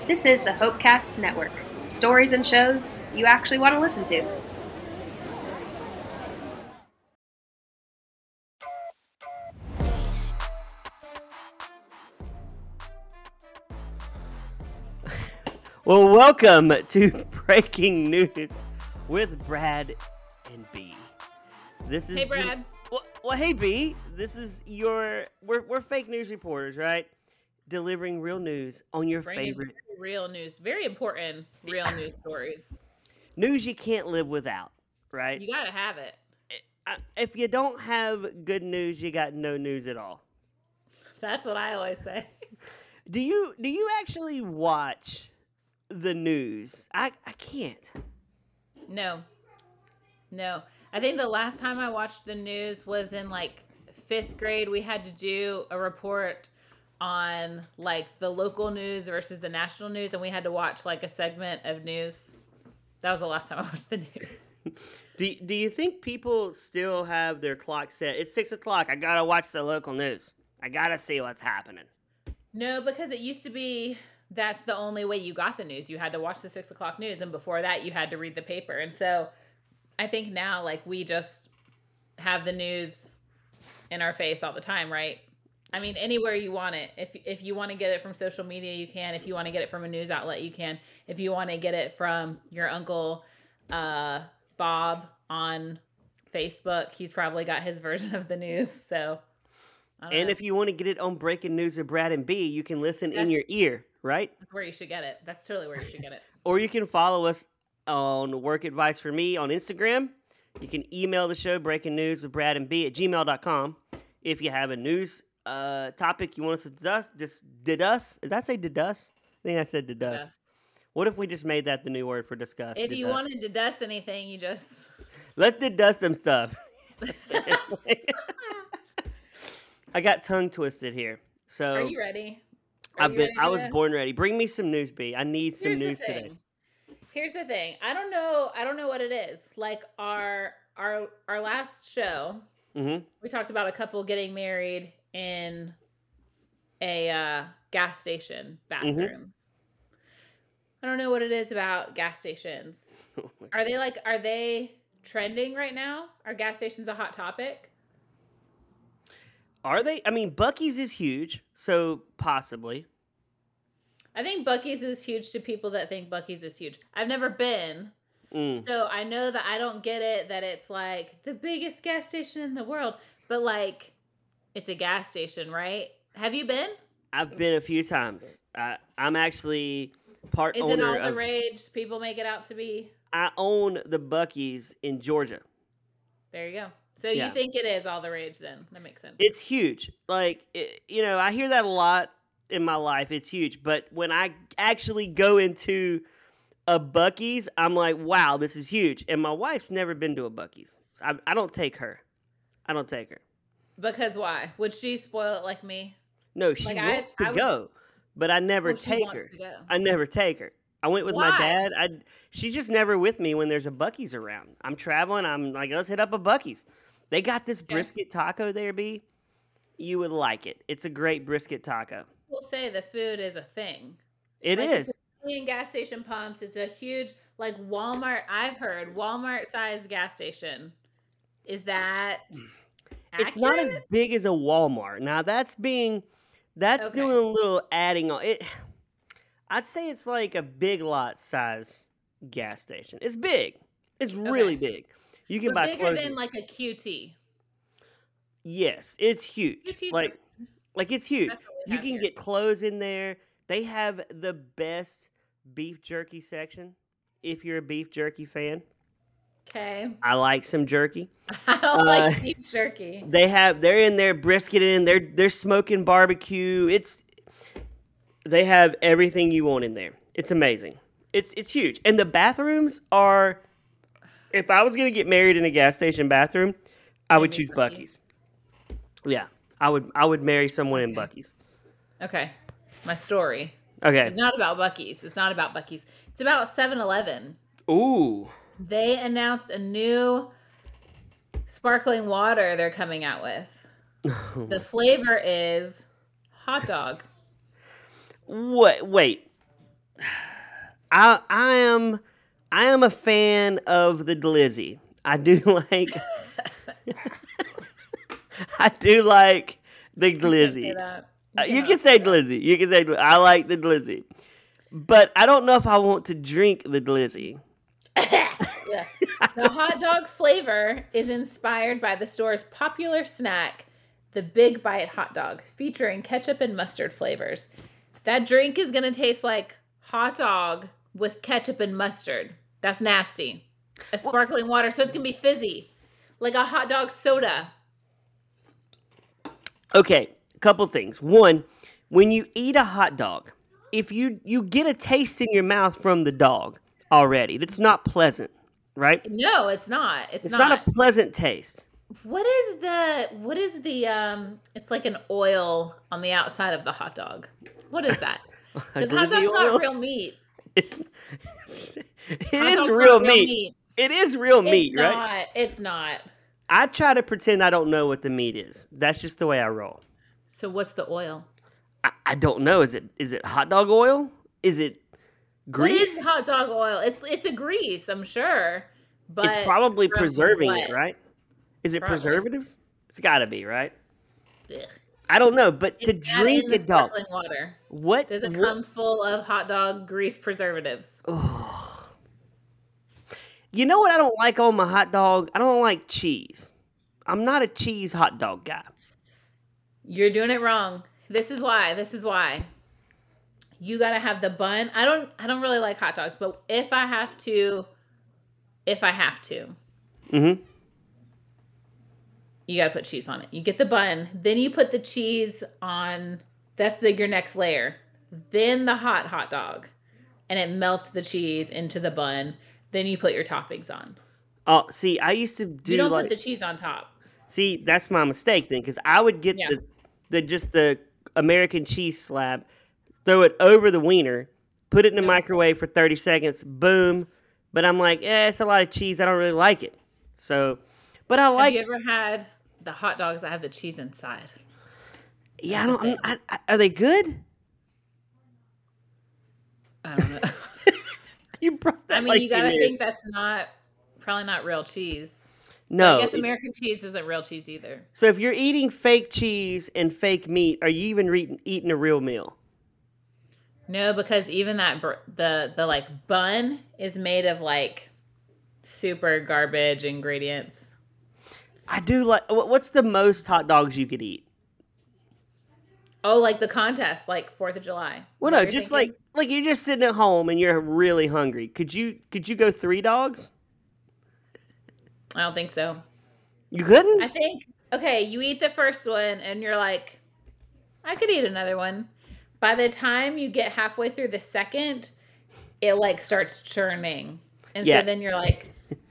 This is the Hopecast Network. Stories and shows you actually want to listen to. Well, welcome to Breaking News with Brad and B. This is Hey, Brad. Well, hey B. This is we're fake news reporters, right? Delivering real news on your Bringing favorite very real news, very important real news stories. news you can't live without, right? You gotta have it. If you don't have good news, you got no news at all. That's what I always say. Do you actually watch the news? I can't. No, no. I think the last time I watched the news was in like fifth grade. We had to do a report on like the local news versus the national news, and we had to watch like a segment of news. That was the last time I watched the news. Do you think people still have their clock set? It's 6 o'clock. I gotta watch the local news. I gotta see what's happening. No, because it used to be that's the only way you got the news. You had to watch the 6 o'clock news, and before that, you had to read the paper. And so I think now, like, we just have the news in our face all the time, right? I mean, anywhere you want it. If you want to get it from social media, you can. If you want to get it from a news outlet, you can. If you want to get it from your uncle Bob on Facebook, he's probably got his version of the news. So, I don't And know. if you want to get it on Breaking News with Brad and B, you can listen in That's your ear, right? where you should get it. That's totally where you should get it. Or you can follow us on Work Advice for Me on Instagram. You can email the show, Breaking News with Brad and B at gmail.com. If you have a news topic you want us to discuss. Did I say discuss? I think I said discuss. Dust. What if we just made that the new word for discuss? If you Discuss. wanted to dust anything, you just Let's discuss some stuff. I got tongue twisted here. So Are you ready? Are you ready I for was this? born ready. Bring me some news, B. I need some Here's the news today. thing. Here's the thing. I don't know what it is. Like our last show, Mm-hmm. we talked about a couple getting married in a gas station bathroom. I don't know what it is about gas stations. Are they trending right now? Are gas stations a hot topic? Are they? I mean, Bucky's is huge, so possibly. I think Bucky's is huge to people that think Bucky's is huge. I've never been. Mm. So I know that I don't get it that it's like the biggest gas station in the world, but like it's a gas station, right? Have you been? I've been a few times. I'm actually part Is it owner all the of. rage people make it out to be? I own the Bucky's in Georgia. There you go. So Yeah. you think it is all the rage then? That makes sense. It's huge. Like I hear that a lot in my life. It's huge, but when I actually go into a Bucky's, I'm like, wow, this is huge. And my wife's never been to a Bucky's. So I don't take her. I don't take her. Because why? Would she spoil it like me? No, she Like wants to I would. go, but I never Oh, she take wants her. to go. I never take her. I went with my Why? dad. She's just never with me when there's a Bucky's around. I'm traveling. I'm like, let's hit up a Bucky's. They got this Okay. brisket taco there, B. You would like it. It's a great brisket taco. We'll say the food is a thing. It Like is. it's a million gas station pumps. It's a huge like Walmart. I've heard Walmart sized gas station. Is that It's not as accurate? big as a Walmart. Now that's Okay. doing a little adding on it. I'd say it's like a Big Lot size gas station. It's big. It's really Okay. big. You can But buy bigger clothes. than like a QT. Yes, it's huge. QT's Like it's huge. that's what we You have can here. get clothes in there. They have the best beef jerky section. If you're a beef jerky fan, Okay. I like some jerky. I don't Uh, like beef jerky. they're in there brisket in. They're smoking barbecue. They have everything you want in there. It's amazing. It's huge. And the bathrooms are. If I was gonna get married in a gas station bathroom, I would Maybe choose Buc-ee's. Bucky's. Yeah, I would marry someone in Okay. Bucky's. Okay. My story. Okay. It's not about Bucky's. It's not about Bucky's. It's about 7-Eleven. Ooh. They announced a new sparkling water they're coming out with. The flavor is hot dog. What? Wait. I am a fan of the glizzy. I do like I do like the glizzy. You can say glizzy. You can say I like the glizzy. But I don't know if I want to drink the glizzy. Yeah. The hot dog flavor is inspired by the store's popular snack, the Big Bite hot dog, featuring ketchup and mustard flavors. That drink is going to taste like hot dog with ketchup and mustard. That's nasty. A sparkling water, so it's going to be fizzy. Like a hot dog soda. Okay, a couple things. One, when you eat a hot dog, if you get a taste in your mouth from the dog already, that's not pleasant, right? No, it's not. It's not a pleasant taste. What is the it's like an oil on the outside of the hot dog. What is that? Because hot dog's not real meat. It is real meat. It is real meat, right? It's not. I try to pretend I don't know what the meat is. That's just the way I roll. So what's the oil? I don't know. Is it hot dog oil? Is it grease? What is hot dog oil? It's a grease, I'm sure. But it's probably preserving it, right? Is it preservatives? It's got to be, right? Ugh. I don't know, but to drink a dog, sparkling water. What does it come full of hot dog grease preservatives? Oh. You know what I don't like on my hot dog? I don't like cheese. I'm not a cheese hot dog guy. You're doing it wrong. This is why. You gotta have the bun. I don't really like hot dogs, but if I have to, mm-hmm. You gotta put cheese on it. You get the bun, then you put the cheese on. That's your next layer. Then the hot dog, and it melts the cheese into the bun. Then you put your toppings on. Oh, see, I used to do. You don't put the cheese on top. See, that's my mistake then, because I would get the American cheese slab, throw it over the wiener, put it in the microwave for 30 seconds, boom. But I'm like, it's a lot of cheese. I don't really like it. So, but I like. Have you ever had the hot dogs that have the cheese inside? Yeah, I don't. Are they good? I don't know. You brought that. I mean, you gotta think that's probably not real cheese. No, I guess American cheese isn't real cheese either. So if you're eating fake cheese and fake meat, are you even eating a real meal? No, because even that the like bun is made of like super garbage ingredients. I do like. What's the most hot dogs you could eat? Oh, like the contest, like 4th of July. Well, no, just like you're just sitting at home and you're really hungry. Could you go 3 dogs? I don't think so. You couldn't? I think, okay, you eat the first one and you're like, I could eat another one. By the time you get halfway through the second, it like starts churning. And so then you're like,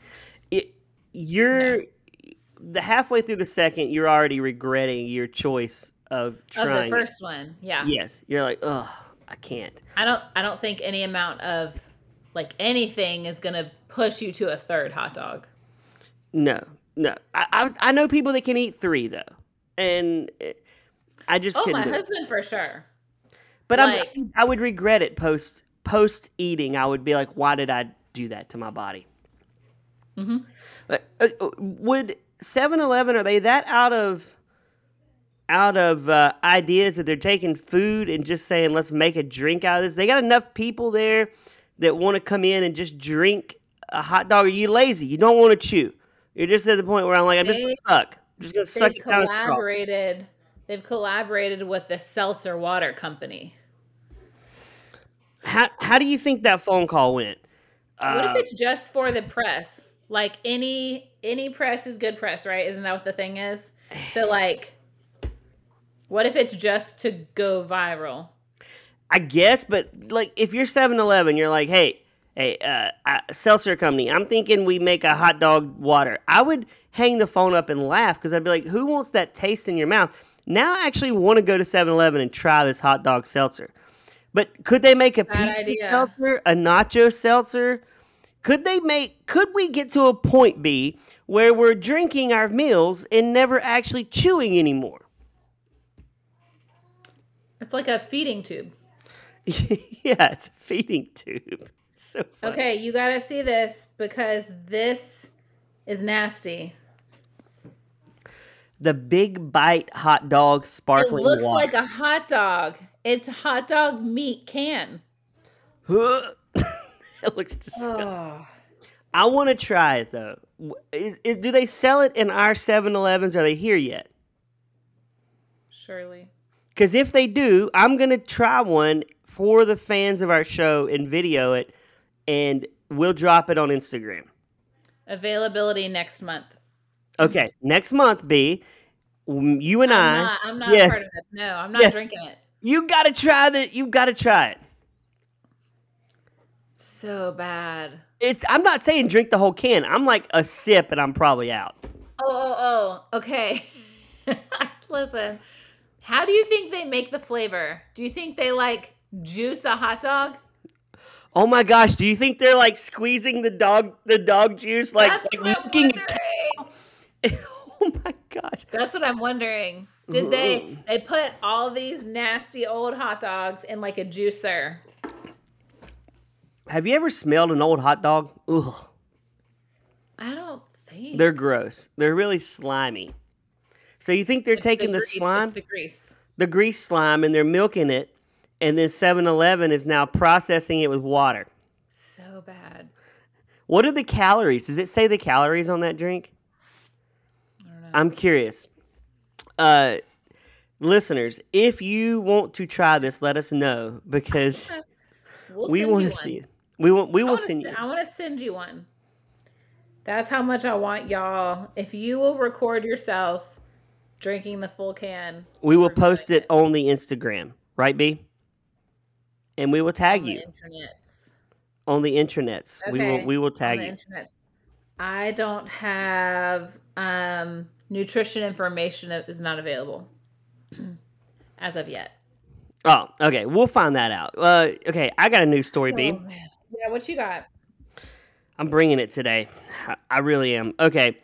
the halfway through the second, you're already regretting your choice of trying. Of the first one, yeah. Yes. You're like, ugh, I can't. I don't think any amount of like anything is going to push you to a third hot dog. No. I know people that can eat 3 though, and I just couldn't. Oh, my husband for sure. But I would regret it post eating. I would be like, why did I do that to my body? Mm-hmm. Would 7-Eleven, are they that out of ideas that they're taking food and just saying let's make a drink out of this? They got enough people there that want to come in and just drink a hot dog. Are you lazy? You don't want to chew. You're just at the point where I'm just gonna suck. I'm just gonna suck it down. They've collaborated with the seltzer water company. How do you think that phone call went? What if it's just for the press? Like any press is good press, right? Isn't that what the thing is? So like, what if it's just to go viral? I guess, but like if you're 7-Eleven, you're like, hey, seltzer company, I'm thinking we make a hot dog water. I would hang the phone up and laugh because I'd be like, who wants that taste in your mouth? Now I actually want to go to 7-Eleven and try this hot dog seltzer. But could they make a pizza seltzer, a nacho seltzer? Could we get to a point, B, where we're drinking our meals and never actually chewing anymore? It's like a feeding tube. Yeah, it's a feeding tube. So funny. Okay, you gotta see this because this is nasty. The Big Bite hot dog It sparkling looks water. like a hot dog. It's hot dog meat can. It looks disgusting. Oh. I want to try it though. Do they sell it in our 7-Elevens? Are they here yet? Surely. Because if they do, I'm going to try one for the fans of our show and video it, and we'll drop it on Instagram. Availability next month. Okay, next month, B, you and I'm not yes, a part of this. No, I'm not drinking it. You got to try that. You got to try it. So bad. I'm not saying drink the whole can. I'm like a sip and I'm probably out. Oh. Okay. Listen. How do you think they make the flavor? Do you think they like juice a hot dog? Oh my gosh, do you think they're like squeezing the dog juice like milking a cow? Oh my gosh. That's what I'm wondering. Did they put all these nasty old hot dogs in like a juicer? Have you ever smelled an old hot dog? Ugh. I don't think. They're gross. They're really slimy. So you think they're taking the slime? It's the grease. The grease slime, and they're milking it, and then 7-Eleven is now processing it with water. So bad. What are the calories? Does it say the calories on that drink? I don't know. I'm curious. Listeners, if you want to try this, let us know because we want to see it. We will send you. I want to send you one. That's how much I want y'all. If you will record yourself drinking the full can, we will post it on the Instagram, right, B? And we will tag you on the intranets. Okay. We will tag you. Internet. I don't have nutrition information that is not available as of yet. Oh, okay. We'll find that out. Okay, I got a news story, B. Oh, man. Yeah, what you got? I'm bringing it today. I really am. Okay.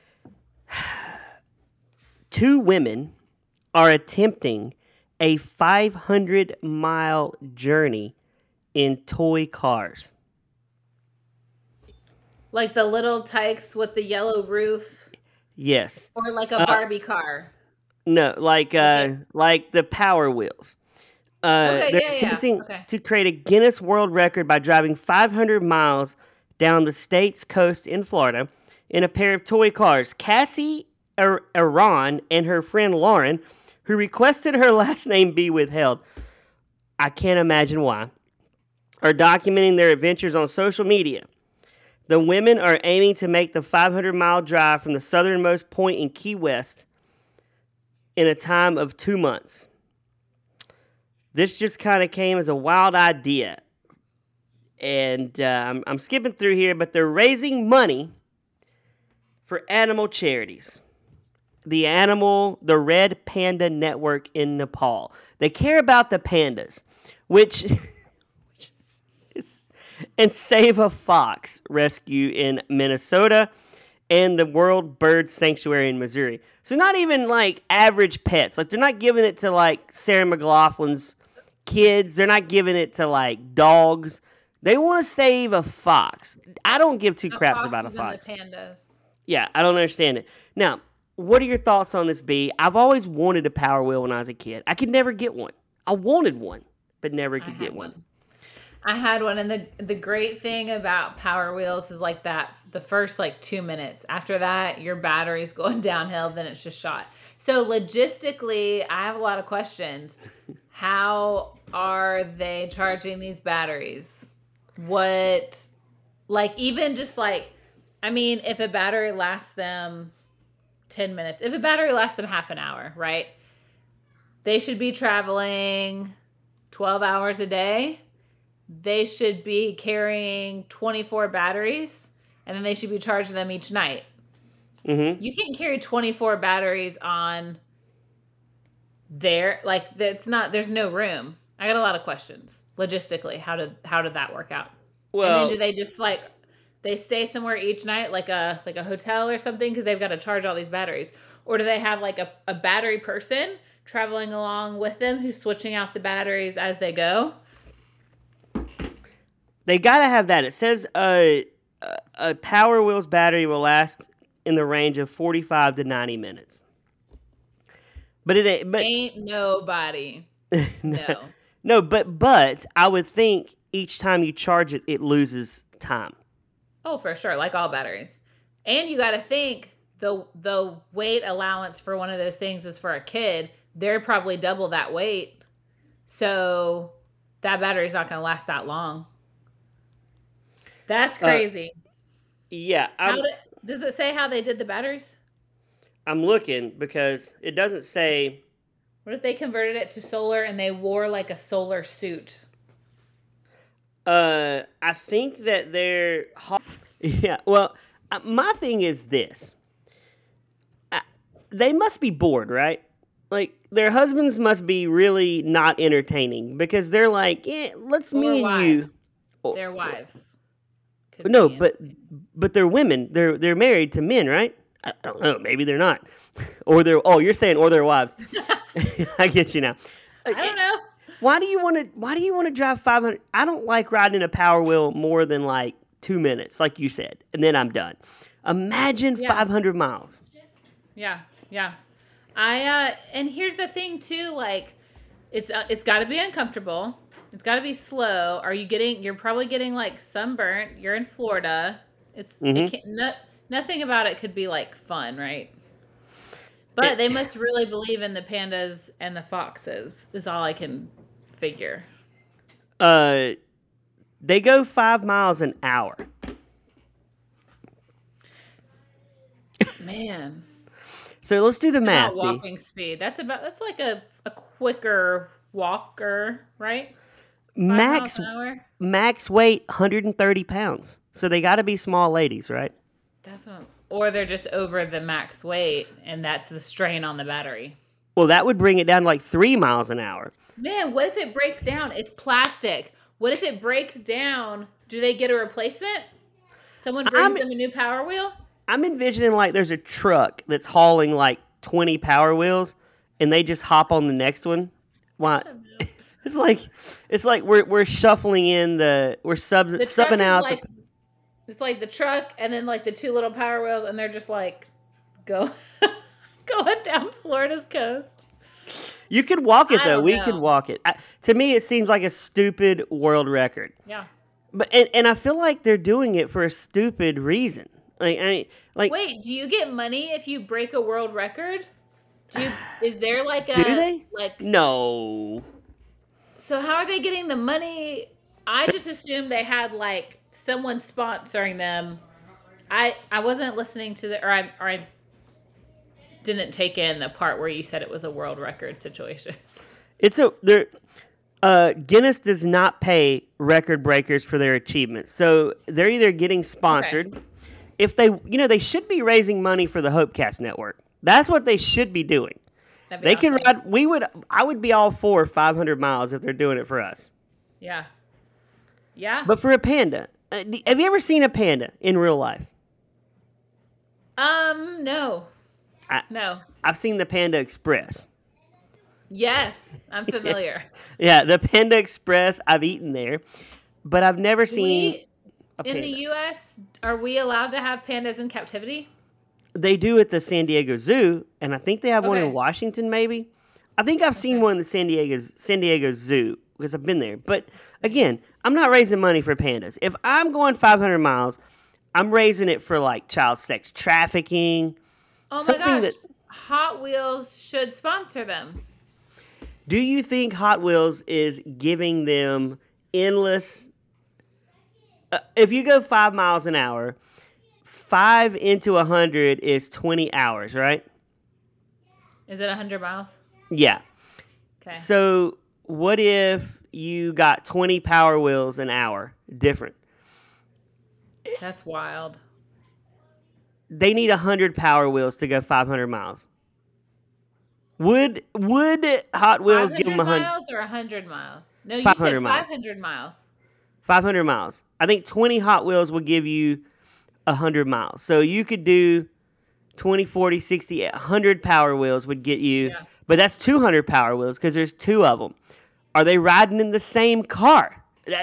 2 women are attempting a 500-mile journey in toy cars. Like the little tykes with the yellow roof? Yes. Or like a Barbie car? No, like the Power Wheels. They're attempting to create a Guinness World Record by driving 500 miles down the state's coast in Florida in a pair of toy cars. Cassie Aron and her friend Lauren, who requested her last name be withheld, I can't imagine why, are documenting their adventures on social media. The women are aiming to make the 500-mile drive from the southernmost point in Key West in a time of 2 months. This just kind of came as a wild idea. And I'm skipping through here, but they're raising money for animal charities. The Red Panda Network in Nepal. They care about the pandas, which is, and Save a Fox Rescue in Minnesota, and the World Bird Sanctuary in Missouri. So not even like average pets. Like they're not giving it to like Sarah McLaughlin's kids. They're not giving it to like dogs. They want to save a fox. I don't give two craps about a fox. And the pandas. Yeah, I don't understand it. Now, what are your thoughts on this, B? I've always wanted a Power Wheel when I was a kid. I could never get one. I wanted one, but never could get one. I had one, and the great thing about Power Wheels is like that, the first like 2 minutes. After that, your battery's going downhill, then it's just shot. So logistically, I have a lot of questions. How are they charging these batteries? What, like even just like, I mean, if a battery lasts them 10 minutes, if a battery lasts them half an hour, right? They should be traveling 12 hours a day. They should be carrying 24 batteries, and then they should be charging them each night. Mm-hmm. You can't carry 24 batteries on there. Like that's not, there's no room. I got a lot of questions. Logistically, how did that work out? Well, and then do they just like, they stay somewhere each night, like a hotel or something, because they've got to charge all these batteries? Or do they have like a battery person traveling along with them who's switching out the batteries as they go? They gotta have that. It says a Power Wheels battery will last in the range of 45 to 90 minutes. But it ain't. But Ain't nobody. No. no. But I would think each time you charge it, it loses time. Oh, for sure. Like all batteries. And you got to think the weight allowance for one of those things is for a kid. They're probably double that weight. So that battery's not going to last that long. That's crazy. Yeah. Does it say how they did the batteries? I'm looking because it doesn't say. What if they converted it to solar and they wore like a solar suit? I think that they're. Yeah. Well, my thing is this. They must be bored, right? Like, their husbands must be really not entertaining because they're like, yeah, let's me and you. Their wives. No, but they're women. They're married to men, right? I don't know. Maybe they're not. Or they're. Oh, you're saying or their wives. I get you now. I don't know. Why do you want to drive 500? I don't like riding in a Power Wheel more than like 2 minutes, like you said, and then I'm done. Imagine 500 miles. Yeah. And here's the thing too, like it's got to be uncomfortable. It's got to be slow. You're probably getting like sunburnt. You're in Florida. Nothing about it could be like fun, right? But they must really believe in the pandas and the foxes is all I can figure. They go 5 miles an hour. Man. So let's do the math. Walking speed. That's like a quicker walker, right? Max weight 130 pounds. So they got to be small ladies, right? Or they're just over the max weight, and that's the strain on the battery. Well, that would bring it down to like 3 miles an hour. Man, what if it breaks down? It's plastic. What if it breaks down? Do they get a replacement? Someone brings them a new Power Wheel? I'm envisioning like there's a truck that's hauling like 20 Power Wheels, and they just hop on the next one. Why? It's like we're shuffling in subbing out. It's like the truck and then like the 2 little Power Wheels, and they're just like going down Florida's coast. You could walk it though. We could walk it. To me, it seems like a stupid world record. Yeah. But and I feel like they're doing it for a stupid reason. Wait, do you get money if you break a world record? Is there like a... Do they? Like, no. So how are they getting the money? I just assumed they had like someone sponsoring them. I wasn't listening to I didn't take in the part where you said it was a world record situation. Guinness does not pay record breakers for their achievements. So they're either getting sponsored. Okay. If they should be raising money for the Hopecast Network. That's what they should be doing. They awesome. Can ride. I would be all for 500 miles if they're doing it for us. Yeah. Yeah. But for a panda, have you ever seen a panda in real life? No. No. I've seen the Panda Express. Yes, I'm familiar. Yeah, the Panda Express. I've eaten there, but I've never seen. In the U.S., are we allowed to have pandas in captivity? They do at the San Diego Zoo, and I think they have one in Washington, maybe. I think I've seen one in the San Diego Zoo because I've been there. But again, I'm not raising money for pandas. If I'm going 500 miles, I'm raising it for like child sex trafficking. Oh my gosh, Hot Wheels should sponsor them. Do you think Hot Wheels is giving them endless... if you go 5 miles an hour, 5 into 100 is 20 hours, right? Is it 100 miles? Yeah. Okay. So what if you got 20 Power Wheels an hour different? That's wild. They need 100 Power Wheels to go 500 miles. Would Hot Wheels give them 100 miles or 100 miles? No, you 500 said miles. 500 miles. 500 miles. I think 20 Hot Wheels will give you 100 miles. So you could do 20, 40, 60, 100 Power Wheels would get you. Yeah. But that's 200 Power Wheels because there's 2 of them. Are they riding in the same car?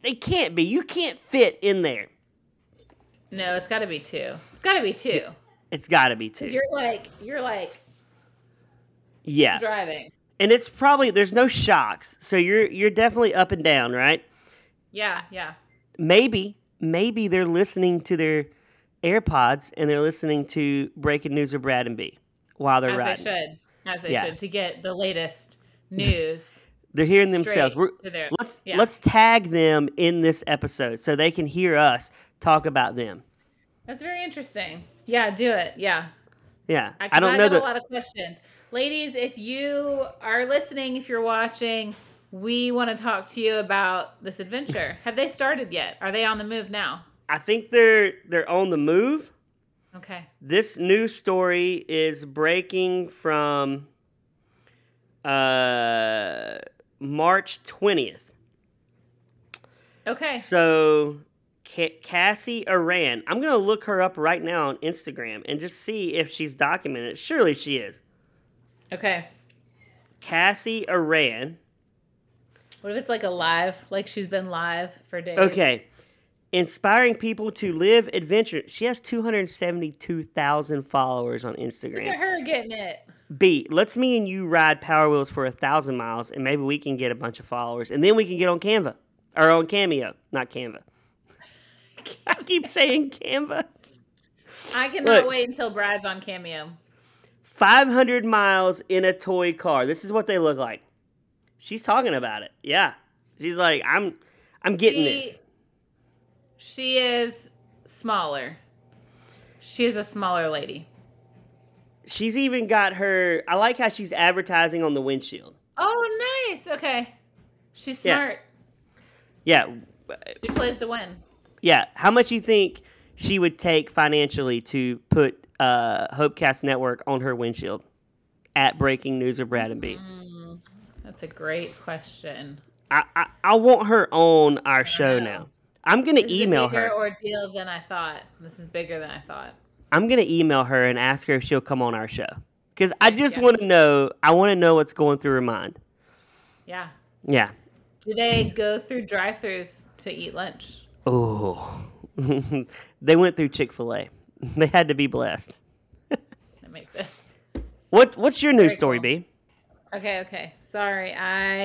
They can't be. You can't fit in there. No, it's got to be 2. It's got to be 2. It's got to be 2. You're like yeah. driving. And it's probably there's no shocks, so you're definitely up and down, right? Yeah. Maybe they're listening to their AirPods and they're listening to Breaking News with Brad and B while they're riding. As they should to get the latest news. They're hearing themselves. Let's tag them in this episode so they can hear us talk about them. That's very interesting. Yeah, do it. Yeah. Yeah. I don't know. I got a lot of questions. Ladies, if you are listening, if you're watching, we want to talk to you about this adventure. Have they started yet? Are they on the move now? I think they're on the move. Okay. This news story is breaking from March 20th. Okay. So Cassie Aran, I'm going to look her up right now on Instagram and just see if she's documented. Surely she is. Okay. Cassie Aran. What if it's like a live, like she's been live for days? Okay. Inspiring people to live adventure. She has 272,000 followers on Instagram. Look at her getting it. B, let's me and you ride Power Wheels for 1,000 miles, and maybe we can get a bunch of followers, and then we can get on Canva. Or on Cameo, not Canva. I keep saying Canva. I cannot wait until Brad's on Cameo. 500 miles in a toy car. This is what they look like. She's talking about it. Yeah. She's like, I'm getting this. She is smaller. She is a smaller lady. She's even got her... I like how she's advertising on the windshield. Oh, nice. Okay. She's smart. Yeah. She plays to win. Yeah. How much you think she would take financially to put Hopecast Network on her windshield at Breaking News with Brad and B? That's a great question. I want her on our show now. I'm going to email her. This is a bigger ordeal than I thought. This is bigger than I thought. I'm going to email her and ask her if she'll come on our show. Because I just want to know, what's going through her mind. Yeah. Yeah. Do they go through drive-thrus to eat lunch? Oh. They went through Chick-fil-A. They had to be blessed. That makes sense. What's your news story, cool. B? Okay. Sorry.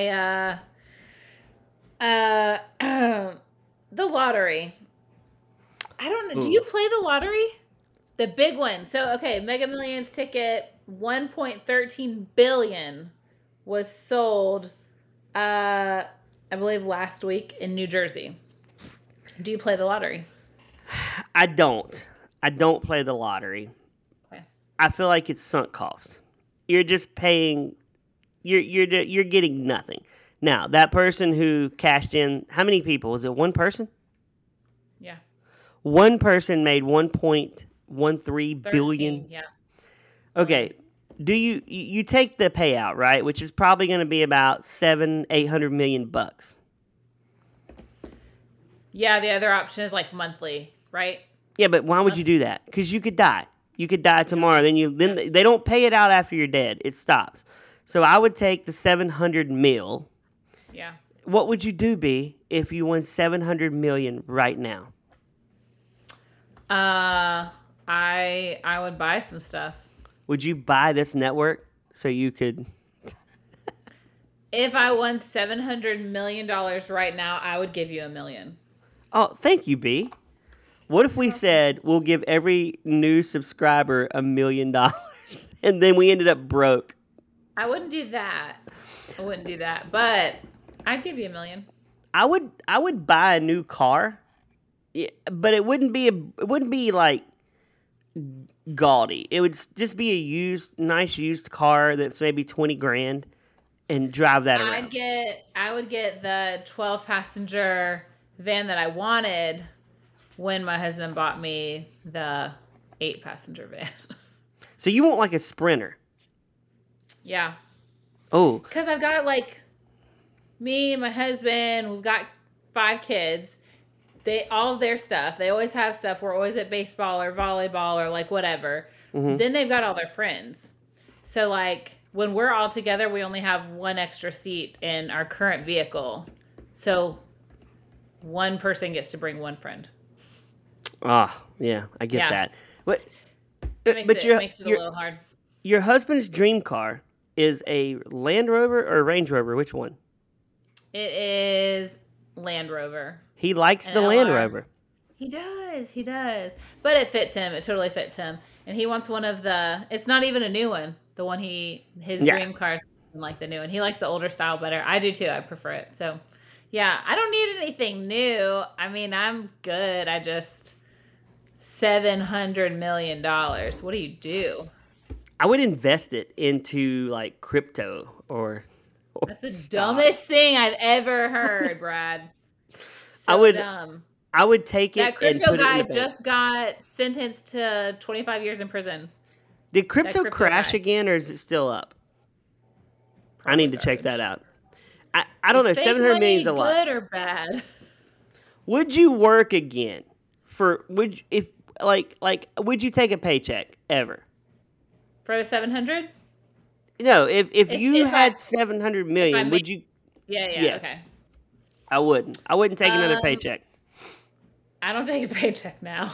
The lottery. I don't know. Do you play the lottery? The big one. So, okay, Mega Millions ticket, 1.13 billion was sold, I believe last week in New Jersey. Do you play the lottery? I don't play the lottery. Okay. I feel like it's sunk cost. You're just paying. You're getting nothing. Now, that person who cashed in, how many people? Was it one person? Yeah. One person made 1.13 billion. Yeah. Okay. Do you take the payout, right? Which is probably going to be about $700-800 million. Yeah, the other option is like monthly, right? Yeah, but why would you do that? Because you could die. You could die tomorrow. Then they don't pay it out after you're dead. It stops. So I would take the 700 mil. Yeah. What would you do, B, if you won 700 million right now? I would buy some stuff. Would you buy this network so you could? If I won $700 million right now, I would give you $1 million. Oh, thank you, B. What if we said we'll give every new subscriber $1 million, and then we ended up broke? I wouldn't do that. But I'd give you $1 million. I would buy a new car, but it wouldn't be like gaudy. It would just be a nice used car that's maybe $20,000, and drive that around. I would get the 12-passenger van that I wanted when my husband bought me the 8-passenger van. So you want like a Sprinter? Yeah. Oh. Because I've got like me and my husband, we've got 5 kids. All of their stuff. They always have stuff. We're always at baseball or volleyball or like whatever. Mm-hmm. Then they've got all their friends. So like when we're all together, we only have one extra seat in our current vehicle. So one person gets to bring one friend. Ah, yeah, I get that. But Makes it a little hard. Your husband's dream car is a Land Rover or a Range Rover? Which one? It is Land Rover. He likes the Land Rover. He does. But it fits him. It totally fits him. And he wants one of it's not even a new one. The one his dream car is like the new one. He likes the older style better. I do too. I prefer it. So, yeah, I don't need anything new. I mean, I'm good. I just $700 million. What do you do? I would invest it into like crypto or That's the dumbest thing I've ever heard, Brad. Dumb. I would take it. That crypto guy just got sentenced to 25 years in prison. Did crypto crash again, or is it still up? Probably I need to check that out. I don't know. 700 million is a lot. Good or bad? Would you work again would you take a paycheck ever? For the 700? No, if you had 700 million, would you? Yeah, yes. Okay. I wouldn't take another paycheck. I don't take a paycheck now.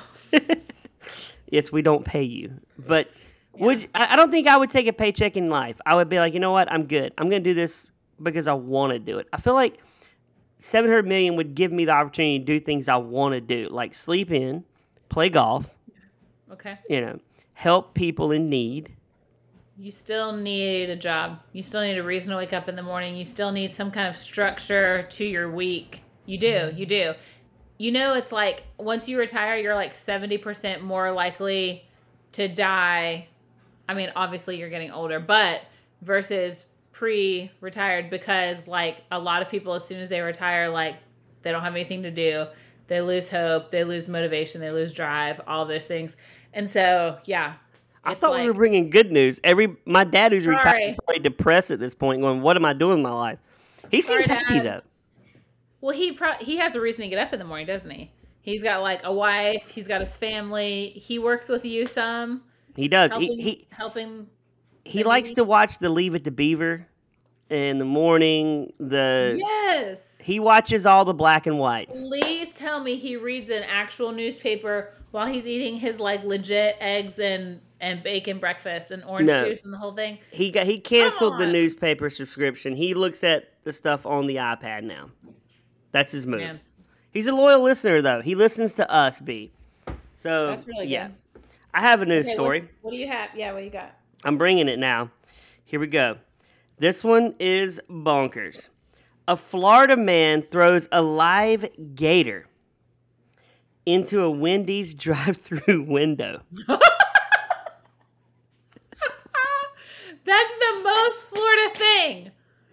Yes, we don't pay you. But I don't think I would take a paycheck in life. I would be like, you know what? I'm good. I'm going to do this because I want to do it. I feel like 700 million would give me the opportunity to do things I want to do, like sleep in, play golf. Okay. Help people in need. You still need a job. You still need a reason to wake up in the morning. You still need some kind of structure to your week. You do. It's like once you retire, you're like 70% more likely to die. I mean, obviously you're getting older, but versus pre-retired, because like a lot of people, as soon as they retire, like they don't have anything to do. They lose hope. They lose motivation. They lose drive, all those things. And so, yeah. I thought we were bringing good news. My dad who's retired is probably depressed at this point going, what am I doing with my life? He seems happy though. Well, he has a reason to get up in the morning, doesn't he? He's got like a wife. He's got his family. He works with you some. He does. Helping. He likes to watch the Leave It to Beaver in the morning. Yes. He watches all the black and whites. Please tell me he reads an actual newspaper while he's eating his like legit eggs and bacon breakfast and orange juice and the whole thing. He canceled the newspaper subscription. He looks at the stuff on the iPad now. That's his move. Man. He's a loyal listener though. He listens to us, B. So that's really good. I have a news story. What do you have? Yeah, what do you got? I'm bringing it now. Here we go. This one is bonkers. A Florida man throws a live gator into a Wendy's drive-through window. That's the most Florida thing.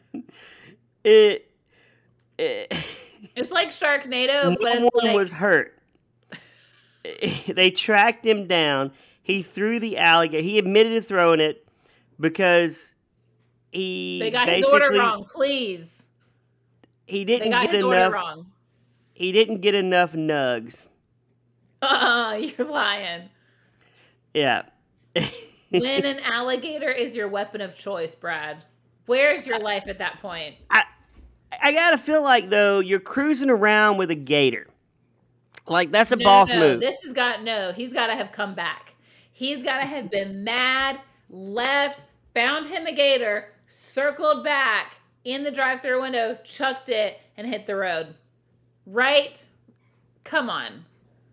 It's like Sharknado, but no one was hurt. They tracked him down. He threw the alligator. He admitted to throwing it because they got his order wrong. Please. He didn't get enough. He didn't get enough nugs. You're lying. Yeah. When an alligator is your weapon of choice, Brad, where's your life at that point? I gotta feel like though you're cruising around with a gator. Like that's a boss move. He's got to have come back. He's got to have been mad, left, found him a gator, circled back in the drive-thru window, chucked it, and hit the road. Right? Come on.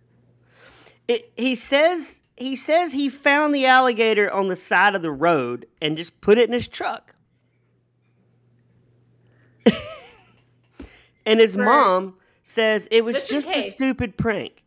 He says he found the alligator on the side of the road and just put it in his truck. And his mom says it was just a stupid prank.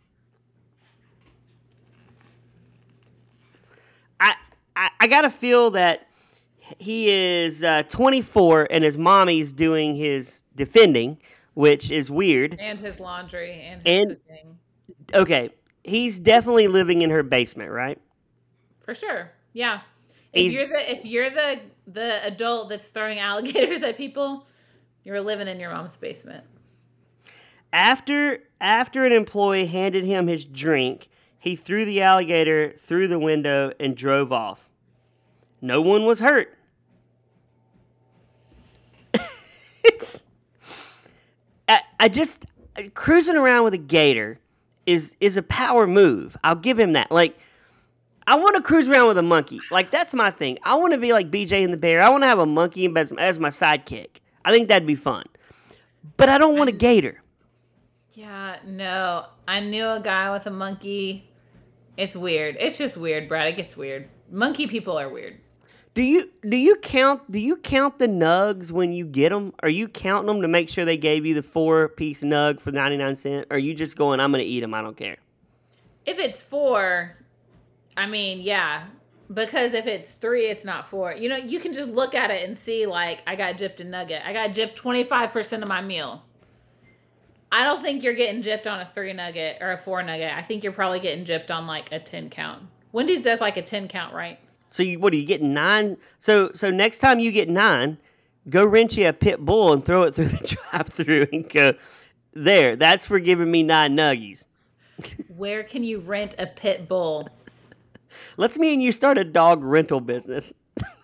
I gotta feel that he is 24 and his mommy's doing his defending, which is weird. And his laundry and his cooking. Okay, he's definitely living in her basement, right? For sure, yeah. If you're the adult that's throwing alligators at people, you're living in your mom's basement. After an employee handed him his drink, he threw the alligator through the window and drove off. No one was hurt. cruising around with a gator is a power move. I'll give him that. Like, I want to cruise around with a monkey. Like, that's my thing. I want to be like BJ and the Bear. I want to have a monkey as my sidekick. I think that'd be fun. But I don't want a gator. Yeah, no. I knew a guy with a monkey. It's weird. It's just weird, Brad. It gets weird. Monkey people are weird. Do you count the nugs when you get them? Are you counting them to make sure they gave you the 4-piece nug for 99 cents? Or are you just going, I'm going to eat them, I don't care? If it's 4, I mean, yeah. Because if it's 3, it's not 4. You know, you can just look at it and see, like, I got gypped a nugget. I got gypped 25% of my meal. I don't think you're getting gypped on a 3 nugget or a 4 nugget. I think you're probably getting gypped on, like, a 10 count. Wendy's does, like, a 10 count, right? So what are you getting 9? So next time you get 9, go rent you a pit bull and throw it through the drive-through and go, there, that's for giving me 9 nuggies. Where can you rent a pit bull? Let's me and you start a dog rental business.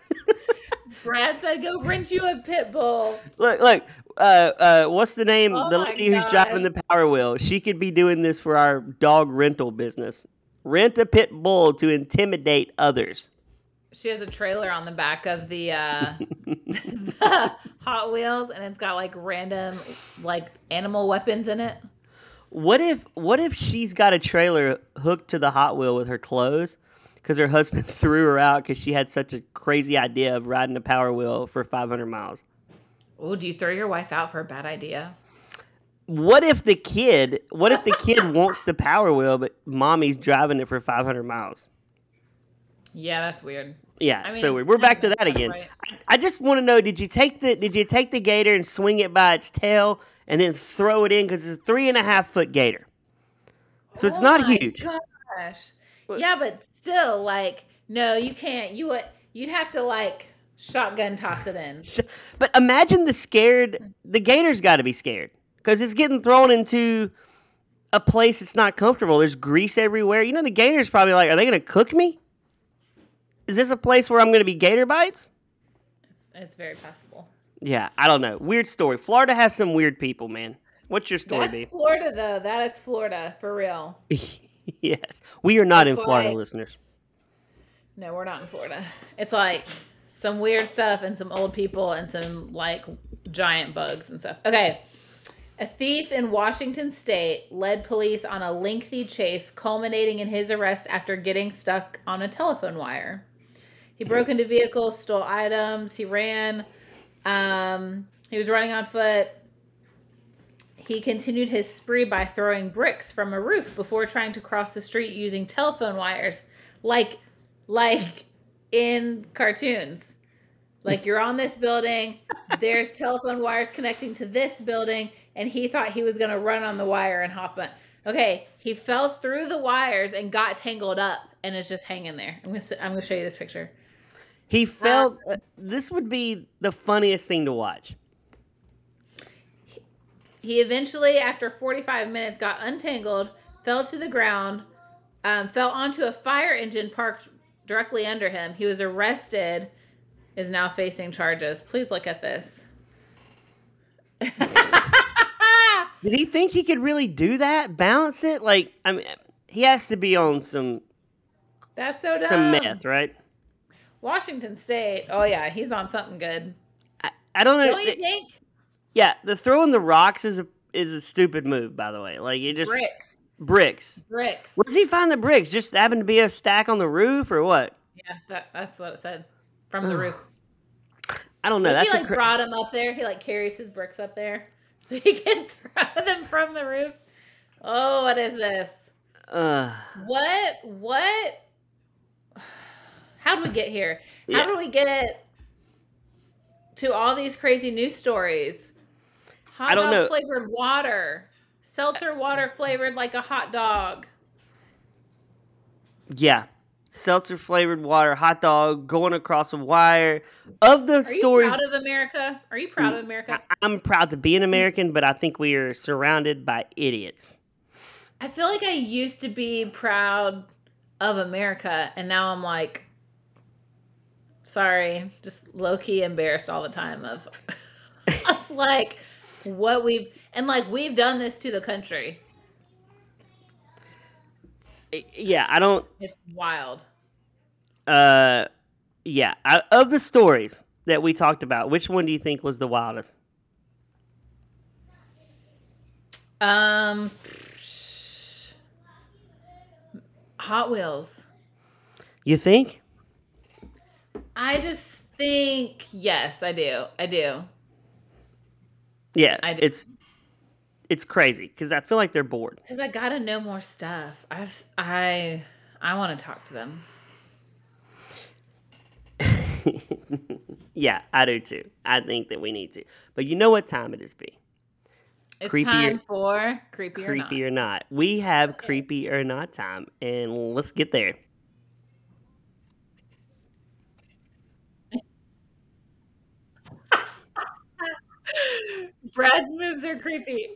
Brad said, go rent you a pit bull. Look, what's the name? Oh the lady who's driving the Power Wheel. She could be doing this for our dog rental business. Rent a pit bull to intimidate others. She has a trailer on the back of the the Hot Wheels, and it's got like random like animal weapons in it. What if she's got a trailer hooked to the Hot Wheel with her clothes because her husband threw her out because she had such a crazy idea of riding a Power Wheel for 500 miles? Oh, do you throw your wife out for a bad idea? What if the kid wants the Power Wheel, but mommy's driving it for 500 miles? Yeah, that's weird. Yeah, I mean, so we're back to that again. Right. I just want to know: did you take the gator and swing it by its tail and then throw it in because it's a 3.5-foot gator? So it's not huge. Gosh, yeah, but still, like, no, you can't. You'd have to like shotgun toss it in. But imagine the gator's got to be scared because it's getting thrown into a place that's not comfortable. There's grease everywhere. You know, the gator's probably like, are they going to cook me? Is this a place where I'm going to be gator bites? It's very possible. Yeah, I don't know. Weird story. Florida has some weird people, man. What's your story, That's Florida, though. That is Florida, for real. Yes. We are not in Florida, listeners. No, we're not in Florida. It's like some weird stuff and some old people and some, like, giant bugs and stuff. Okay. A thief in Washington State led police on a lengthy chase culminating in his arrest after getting stuck on a telephone wire. He broke into vehicles, stole items, he ran. He was running on foot. He continued his spree by throwing bricks from a roof before trying to cross the street using telephone wires, like in cartoons. Like, you're on this building, there's telephone wires connecting to this building, and he thought he was going to run on the wire and hop on. Okay, he fell through the wires and got tangled up and is just hanging there. I'm gonna show you this picture. He fell. This would be the funniest thing to watch. He eventually, after 45 minutes, got untangled, fell to the ground, fell onto a fire engine parked directly under him. He was arrested, is now facing charges. Please look at this. Did he think he could really do that? Balance it? Like, I mean, he has to be on some. That's so dumb. Some meth, right? Washington State. Oh yeah, he's on something good. I don't know. Don't you think? Yeah, the throwing the rocks is a stupid move, by the way. Like, you just bricks. Where does he find the bricks? Just happened to be a stack on the roof, or what? Yeah, that's what it said. From the roof. I don't know. That's he brought him up there. He carries his bricks up there so he can throw them from the roof. Oh, what is this? What? How did we get here? How did we get to all these crazy news stories? Hot dog flavored water. Seltzer water flavored like a hot dog. Yeah. Seltzer flavored water, hot dog, going across a wire. Of the stories. Are you proud of America? Are you proud of America? I'm proud to be an American, but I think we are surrounded by idiots. I feel like I used to be proud of America, and now I'm like, sorry, just low-key embarrassed all the time of like what we've, And like we've done this to the country. Yeah, I don't. It's wild. Yeah, of the stories that we talked about, which one do you think was the wildest? Hot Wheels. You think? I just think yes, I do. Yeah, I do. it's crazy because I feel like they're bored. Because I gotta know more stuff. I want to talk to them. Yeah, I do too. I think that we need to. But you know what time it is, B? It's Creepy time for creepy or not. Creepy or not. We have creepy or not time, and let's get there. Brad's moves are creepy.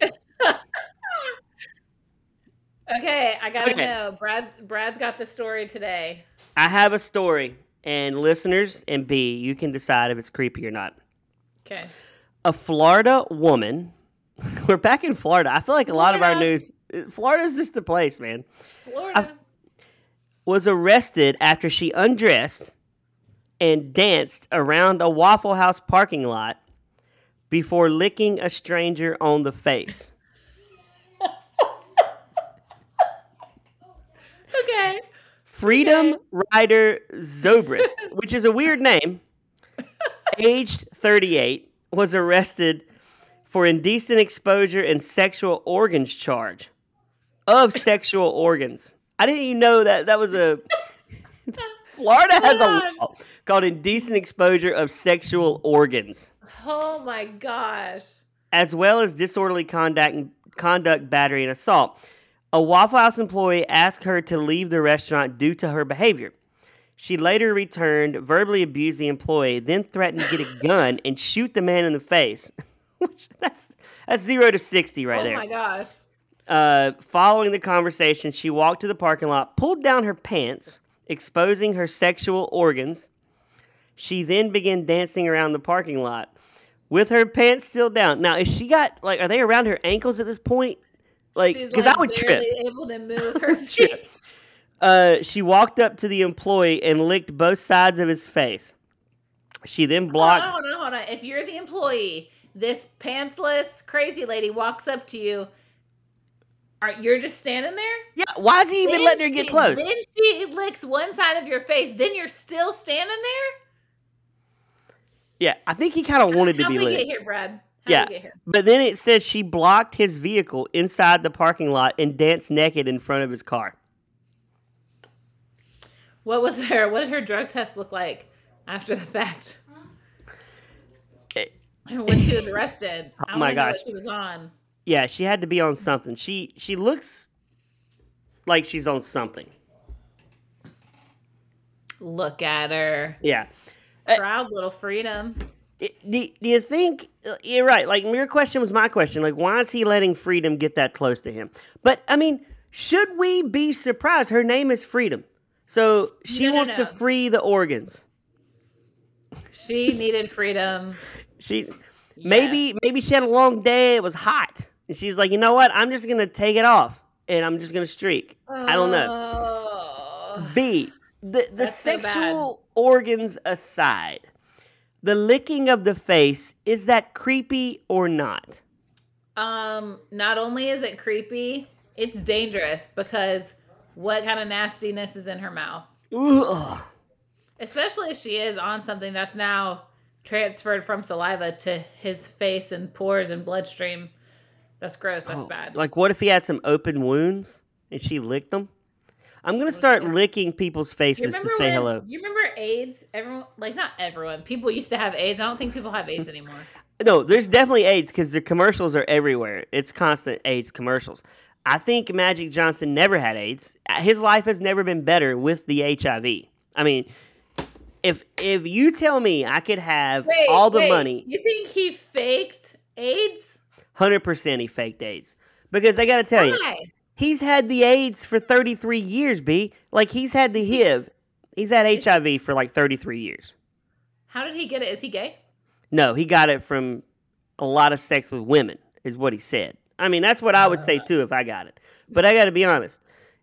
Okay, I gotta Okay. know. Brad's got the story today. I have a story, and listeners and B, you can decide if it's creepy or not. Okay. A Florida woman. We're back in Florida. I feel like a lot of our news. Florida's just the place, man. Florida. Was arrested after she undressed and danced around a Waffle House parking lot before licking a stranger on the face. Okay. Freedom Ryder Zobrist, which is a weird name, aged 38, was arrested for indecent exposure and sexual organs charge of sexual organs. I didn't even know that was a... Florida has a law called indecent exposure of sexual organs, Oh my gosh. as well as disorderly conduct, battery, and assault. A Waffle House employee asked her to leave the restaurant due to her behavior. She later returned, verbally abused the employee, then threatened to get a gun and shoot the man in the face. That's 0 to 60 right there. Oh my gosh. Following the conversation, she walked to the parking lot, pulled down her pants, exposing her sexual organs. She then began dancing around the parking lot with her pants still down. Now, is she got, like, are they around her ankles at this point? Like, She's because like I would trip. barely able to move her feet. She walked up to the employee and licked both sides of his face. She then blocked. Hold on. If you're the employee, this pantsless crazy lady walks up to you. You're just standing there? Yeah, why is he even letting her get close? Then she licks one side of your face. Then you're still standing there? Yeah, I think he kind of wanted to be How'd we lit. get here, Brad? Yeah, but then it says she blocked his vehicle inside the parking lot and danced naked in front of his car. What did her drug test look like after the fact? When she was arrested. Oh my gosh. What she was on. Yeah, she had to be on something. She looks like she's on something. Look at her. Yeah. Proud little freedom. Do you think you're right? Like, your question was my question. Like, why is he letting Freedom get that close to him? But I mean, should we be surprised? Her name is Freedom, so she wants to free the organs. She needed freedom. Maybe she had a long day. It was hot, and she's like, you know what? I'm just gonna take it off, and I'm just gonna streak. I don't know. B, the sexual organs aside. The licking of the face, is that creepy or not? Not only is it creepy, it's dangerous because what kind of nastiness is in her mouth? Ugh. Especially if she is on something that's now transferred from saliva to his face and pores and bloodstream. That's gross. That's bad. Like, what if he had some open wounds and she licked them? I'm going to start licking people's faces to say hello. Do you remember AIDS? Not everyone. People used to have AIDS. I don't think people have AIDS anymore. No, there's definitely AIDS because the commercials are everywhere. It's constant AIDS commercials. I think Magic Johnson never had AIDS. His life has never been better with the HIV. I mean, if you tell me I could have all the money. You think he faked AIDS? 100% he faked AIDS. Because I got to tell you. He's had the AIDS for 33 years, B. Like, he's had the HIV. He's had HIV for like 33 years. How did he get it? Is he gay? No, he got it from a lot of sex with women. is what he said. I mean, that's what I would say too if I got it. But I got to be honest.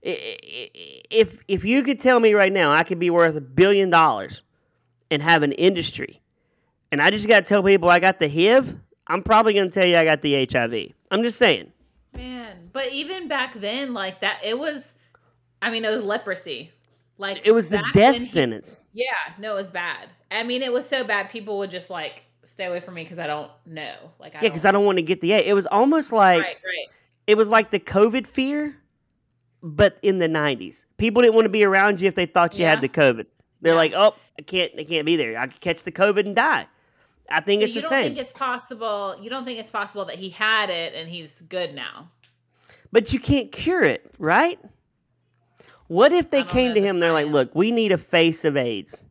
If you could tell me right now I could be worth $1 billion and have an industry, and I just got to tell people I got the HIV, I'm probably going to tell you I got the HIV. I'm just saying. Man, but even back then, like that, it was leprosy. Like it was the death sentence. Yeah, no, it was bad. I mean, it was so bad people would just like stay away from me because I don't know. Like, because I don't want to get the AIDS. It was almost like right. It was like the COVID fear, but in the 90s. People didn't want to be around you if they thought you had the COVID. They're like, oh, I can't be there. I could catch the COVID and die. I think it's the same. You don't think it's possible that he had it and he's good now? But you can't cure it, right? What if they came to him, they're like, look, we need a face of AIDS.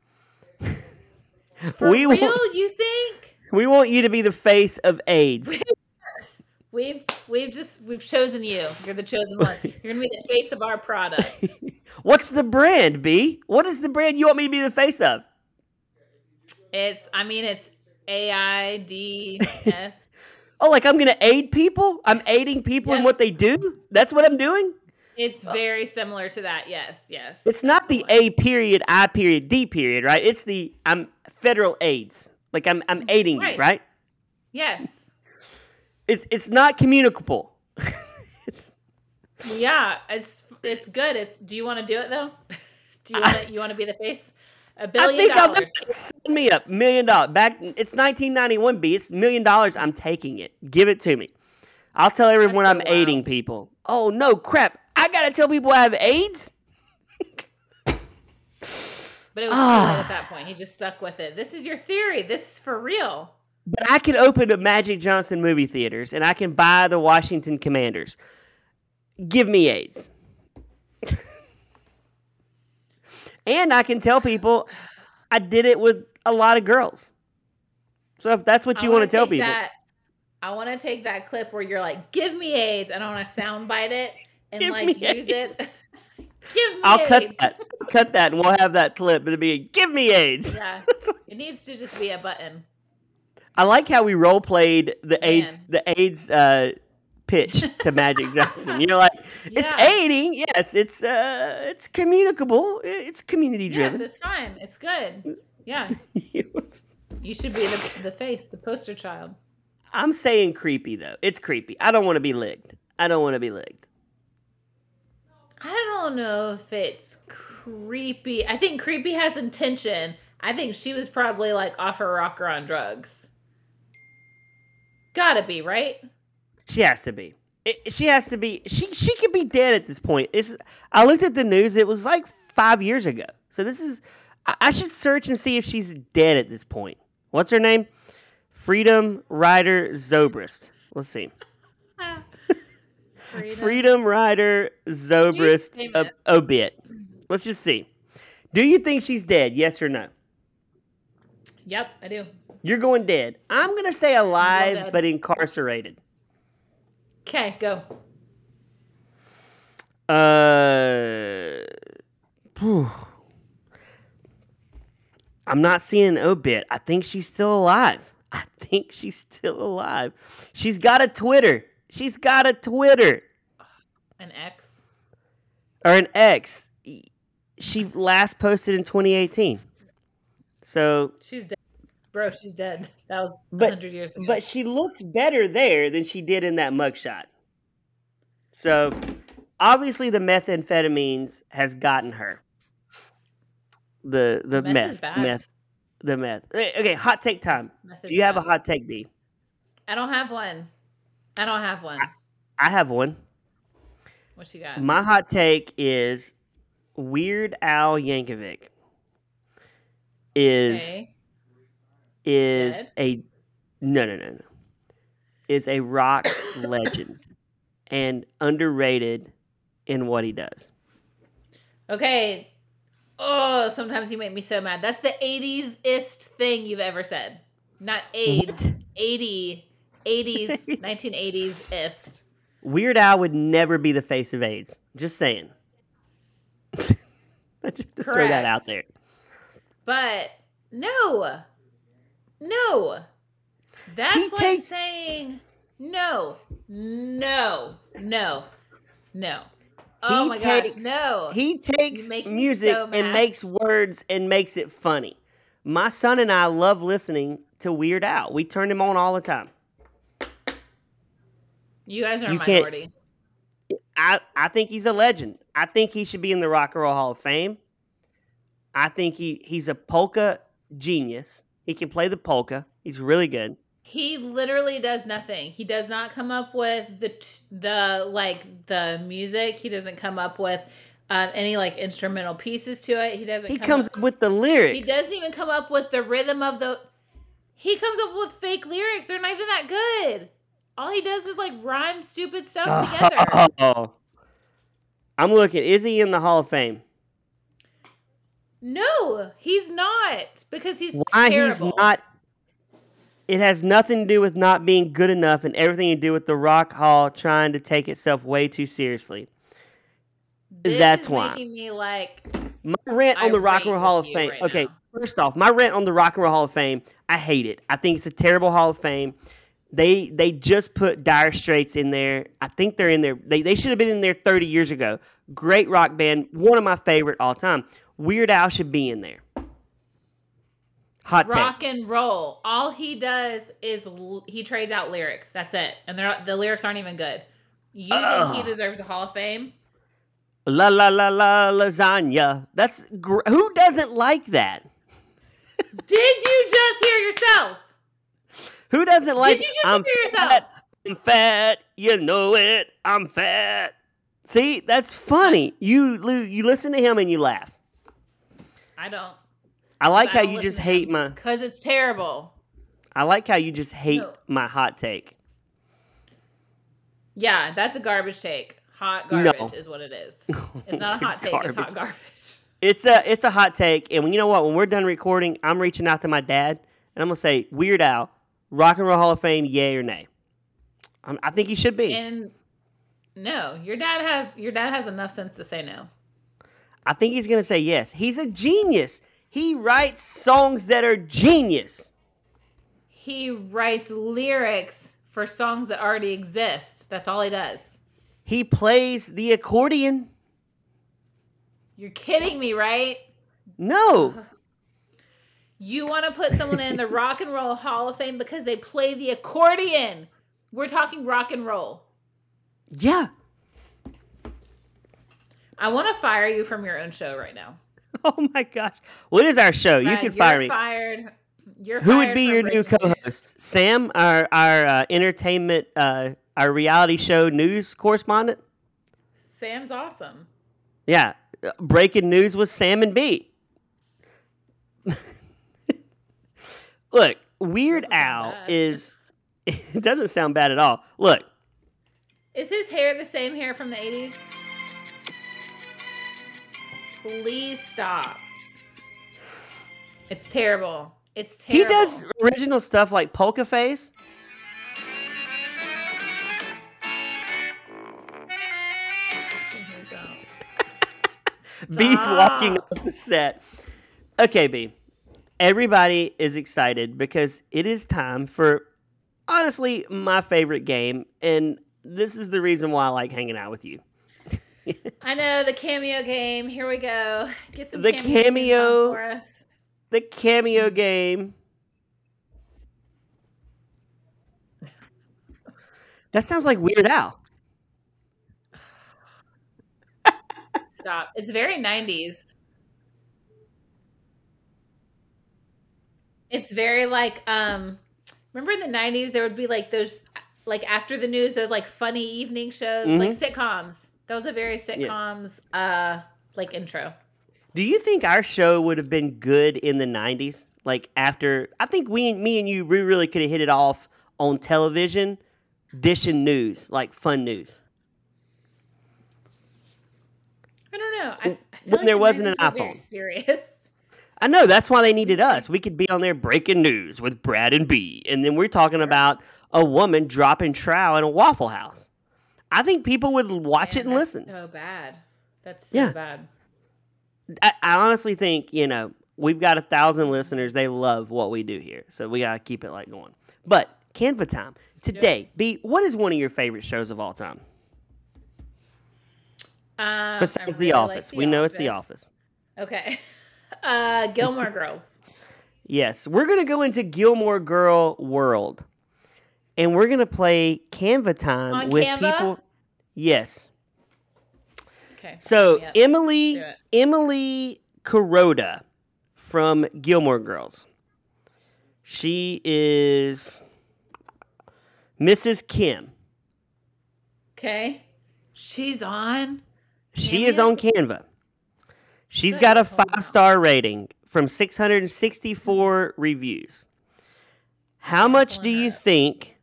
For real, you think? We want you to be the face of AIDS. We've chosen you. You're the chosen one. You're going to be the face of our product. What's the brand, B? What is the brand you want me to be the face of? It's AIDS. Oh, like I'm going to aid people? I'm aiding people in what they do? That's what I'm doing? It's very similar to that. Yes. It's not the A period, I period, D period, right? It's I'm federal AIDS. Like I'm aiding you, right? Yes. It's not communicable. Yeah, it's good. Do you want to do it though? Do you want to be the face? $1 billion. I think sign me up. $1 million. Back it's 1991, B. It's $1 million. I'm taking it. Give it to me. I'll tell everyone I'm aiding people. Oh no, crap. I gotta tell people I have AIDS? But it was too late at that point. He just stuck with it. This is your theory. This is for real. But I can open a Magic Johnson movie theaters and I can buy the Washington Commanders. Give me AIDS. And I can tell people I did it with a lot of girls. So if that's what you want to tell people. I want to take that clip where you're like, give me AIDS. And I want to soundbite it and use it. Give me I'll AIDS. cut that and we'll have that clip. It'll be give me AIDS. Yeah. It needs to just be a button. I like how we role played the AIDS pitch to Magic Johnson. You're like, it's aiding. Yes, it's communicable. It's community driven. Yes, it's fine. It's good. Yeah. You should be the face, the poster child. I'm saying creepy though. It's creepy. I don't want to be licked. I don't know if it's creepy. I think creepy has intention. I think she was probably like off her rocker on drugs. Gotta be, right? She has to be. She has to be. She could be dead at this point. I looked at the news. It was like 5 years ago. So this is. I should search and see if she's dead at this point. What's her name? Freedom Rider Zobrist. Let's see. Freedom Rider Zobrist obit. Let's just see. Do you think she's dead? Yes or no? Yep, I do. You're going dead. I'm going to say alive but incarcerated. Okay, go. I'm not seeing an obit. I think she's still alive. She's got a Twitter. An X? Or an X. She last posted in 2018. So she's dead. Bro, she's dead. That was 100 years ago. But she looks better there than she did in that mugshot. So obviously the methamphetamines has gotten her. The meth. The meth. Okay, hot take time. Do you have a hot take, B? I don't have one. I have one. What you got? My hot take is Weird Al Yankovic is a no. Is a rock legend and underrated in what he does. Okay. Oh, sometimes you make me so mad. That's the 80s-ist thing you've ever said. Not AIDS. 80s, 1980s-ist. Weird Al would never be the face of AIDS. Just saying. Just throw that out there. But no. That's saying No. No. No. No. Oh my gosh, no. He You takes make me music so and mad. makes words and makes it funny. My son and I love listening to Weird Al. We turn him on all the time. You guys are a You can't. minority. I think he's a legend. I think he should be in the Rock and Roll Hall of Fame. I think he's a polka genius. He can play the polka. He's really good. He literally does nothing. He does not come up with the music. He doesn't come up with any like instrumental pieces to it. He comes up with the lyrics. He doesn't even come up with the rhythm of the. He comes up with fake lyrics. They're not even that good. All he does is like rhyme stupid stuff together. Oh. I'm looking. Is he in the Hall of Fame? No, he's not, because he's Why terrible. he's not? It has nothing to do with not being good enough and everything to do with the Rock Hall trying to take itself way too seriously. This That's is why. making me like My rant on the Rock and Roll Hall of with you Fame. right Okay, now. first off, my rant on the Rock and Roll Hall of Fame, I hate it. I think it's a terrible Hall of Fame. They just put Dire Straits in there. I think they're in there. They should have been in there 30 years ago. Great rock band, one of my favorite all time. Weird Al should be in there. Hot Rock take. and roll. All he does is he trades out lyrics. That's it, and the lyrics aren't even good. You think he deserves a Hall of Fame? La la la la lasagna. That's who doesn't like that? Did you just hear yourself? Who doesn't like? Did you just I'm hear yourself? fat, I'm fat. You know it. I'm fat. See, that's funny. You listen to him and you laugh. I don't. I like how you just hate my. Because it's terrible. I like how you just hate No. my hot take. Yeah, that's a garbage take. Hot garbage is what it is. It's not a hot take. It's hot garbage. It's a hot take, and you know what? When we're done recording, I'm reaching out to my dad, and I'm gonna say, Weird Al, Rock and Roll Hall of Fame, yay or nay? I think he should be. And no, your dad has enough sense to say no. I think he's gonna say yes. He's a genius. He writes songs that are genius. He writes lyrics for songs that already exist. That's all he does. He plays the accordion. You're kidding me, right? No. You want to put someone in the Rock and Roll Hall of Fame because they play the accordion. We're talking rock and roll. Yeah. I want to fire you from your own show right now. Oh my gosh. What is our show? You can fire me. You're Who fired would be for your new breaking news. co-host? Sam, our entertainment, our reality show news correspondent? Sam's awesome. Yeah. Breaking news with Sam and B. Look, Weird Al bad. is... It doesn't sound bad at all. Look. Is his hair the same hair from the 80s? Please stop. It's terrible. It's terrible. He does original stuff like Polka Face. B's walking off the set. Okay, B. Everybody is excited because it is time for, honestly, my favorite game. And this is the reason why I like hanging out with you. I know, the cameo game. Here we go. Get some The cameo for us. The cameo game. That sounds like Weird Al. Stop. It's very 90s. It's very like, remember in the 90s, there would be like those, like after the news, those like funny evening shows, like sitcoms. That was a very sitcoms, like intro. Do you think our show would have been good in the 90s? Like after, I think me and you, we really could have hit it off on television, dishing news, like fun news. I don't know. I feel When like there the wasn't an 90s were very iPhone. serious. I know, that's why they needed us. We could be on there breaking news with Brad and B. And then we're talking about a woman dropping trowel in a Waffle House. I think people would watch it and listen. So bad. That's so bad. I honestly think, we've got 1,000 listeners. They love what we do here. So we got to keep it like going. But Canva time. today, B, what is one of your favorite shows of all time? Besides The Office. We know it's The Office. Okay. Gilmore Girls. Yes. We're going to go into Gilmore Girl world. And we're going to play Canva time On with Canva? people. Yes. Okay. So Yep. Emily Kuroda from Gilmore Girls. She is Mrs. Kim. Okay. She's on. She is on Canva. She's got a 5-star rating from 664 reviews. How much do you think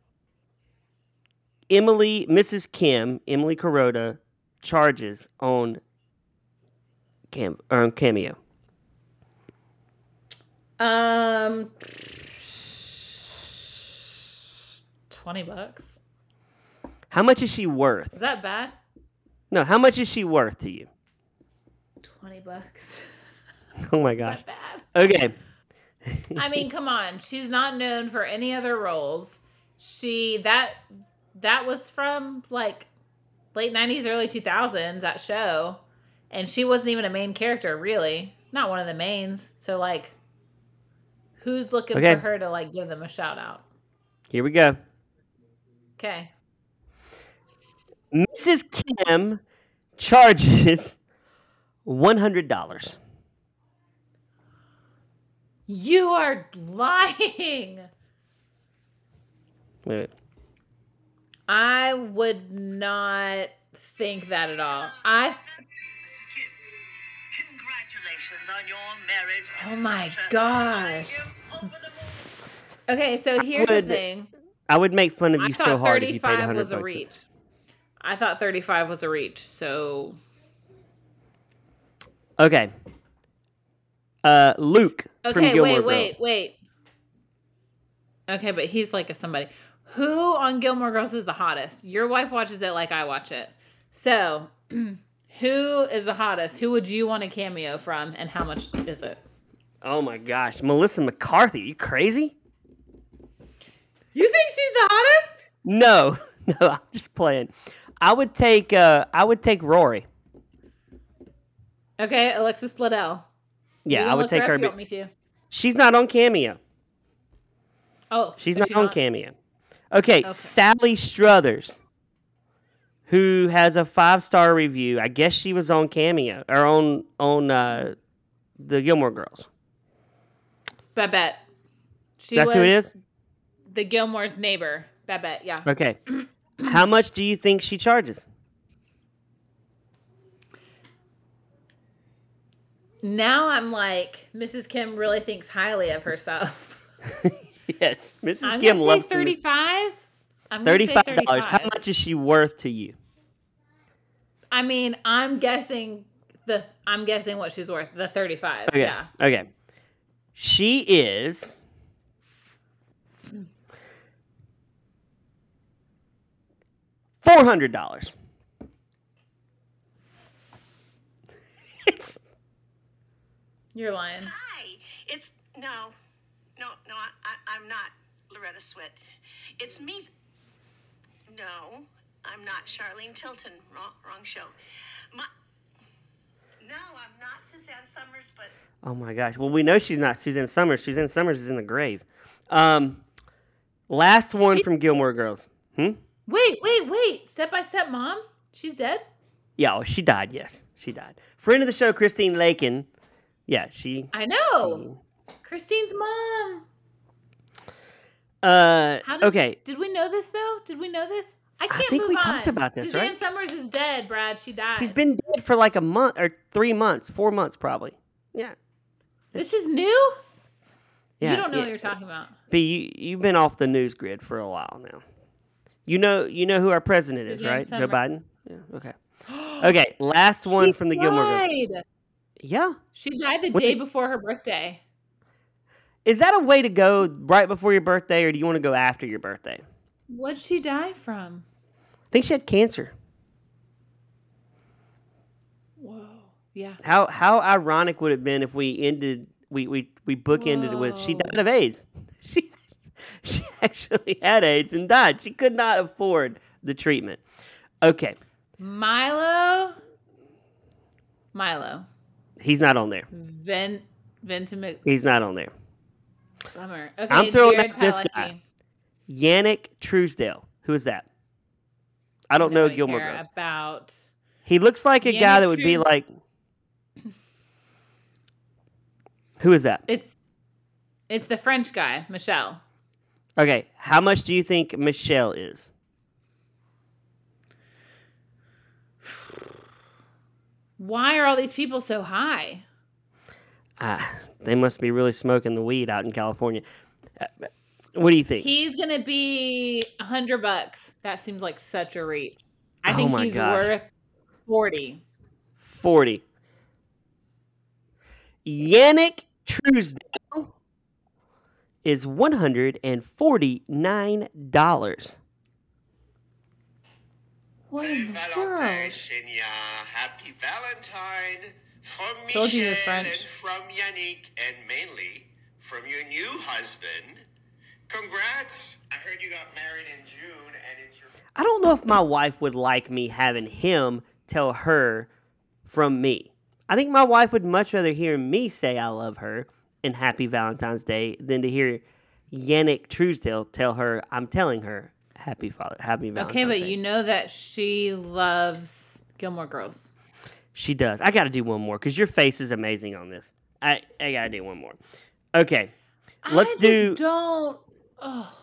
Mrs. Kim, Emily Kuroda, charges on Cameo? $20. How much is she worth? Is that bad? No, how much is she worth to you? $20. Oh my Is gosh. that bad? Okay. I mean, come on. She's not known for any other roles. That was from like late 90s, early 2000s, that show. And she wasn't even a main character, really. Not one of the mains. So like, who's looking for her to like give them a shout out? Here we go. Okay. Mrs. Kim charges $100. You are lying. Wait. I would not think that at all. Mrs. Kim, congratulations on your marriage. Oh my gosh. Okay, so here's the thing. I would make fun of you I so thought hard if you paid 35 $100 was a for reach. it. I thought 35 was a reach, so Okay. Luke from okay, Gilmore Girls. wait. Okay, but he's like a somebody. Who on Gilmore Girls is the hottest? Your wife watches it like I watch it. So, who is the hottest? Who would you want a cameo from, and how much is it? Oh my gosh, Melissa McCarthy, you crazy? You think she's the hottest? No, I'm just playing. I would take Rory. Okay, Alexis Bledel. Yeah, I would take her. You want me to? She's not on Cameo. Oh, She's not on Cameo. Okay, Sally Struthers, who has a 5-star review. I guess she was on Cameo or on the Gilmore Girls. Babette. That's who it is? The Gilmore's neighbor. Babette, yeah. Okay. How much do you think she charges? Now I'm like, Mrs. Kim really thinks highly of herself. Yes, Mrs. I'm Kim gonna loves say 35. I'm $35. How much is she worth to you? I mean, I'm guessing what she's worth. The 35. Okay. Yeah. Okay. She is $400. You're lying. Hi, it's no, I'm not Loretta Swit. It's me. No, I'm not Charlene Tilton. Wrong show. No, I'm not Suzanne Summers, but. Oh my gosh. Well, we know she's not Suzanne Summers. Suzanne Summers is in the grave. Last one from Gilmore Girls. Wait. Step by Step Mom? She's dead? Yeah, she died. Yes, she died. Friend of the show, Christine Lakin. Yeah, she. I know. Christine's mom. Okay. Did we know this though? I can't think move we on. talked about this, Suzanne right? Summers is dead, Brad. She died. She's been dead for like a month or 3 months, 4 months probably. Yeah. This is new? Yeah. You don't know what you're talking about. B, you've been off the news grid for a while now. You know who our president is, Suzanne right? Summers. Joe Biden? Yeah, okay. Okay, last one from the Gilmore Girls. Girls. Yeah. She died the day before her birthday. Is that a way to go right before your birthday, or do you want to go after your birthday? What'd she die from? I think she had cancer. Whoa. Yeah. How ironic would it have been if we ended we bookended it with she died of AIDS. She actually had AIDS and died. She could not afford the treatment. Okay. Milo. He's not on there. Ventimiglia. He's not on there. Bummer. Okay, I'm throwing Jared out this Padalecki. guy. Yannick Truesdale. Who is that? I don't know Gilmore care Girls. about. He looks like a guy that would be like. Who is that? It's the French guy, Michelle. Okay, how much do you think Michelle is? Why are all these people so high? They must be really smoking the weed out in California. What do you think? He's gonna be $100. That seems like such a reach. I think he's worth 40. 40. Yannick Truesdale is $149. What in the world? Happy Valentine from Told you he was Michelle French. and from Yannick, and mainly from your new husband. Congrats! I heard you got married in June, and it's your... I don't know if my wife would like me having him tell her from me. I think my wife would much rather hear me say I love her and Happy Valentine's Day than to hear Yannick Truesdale tell her I'm telling her Happy Valentine's Day. Okay, but you know that she loves Gilmore Girls. She does. I got to do one more because your face is amazing on this. I got to do one more. Okay. Let's do... Don't... Oh.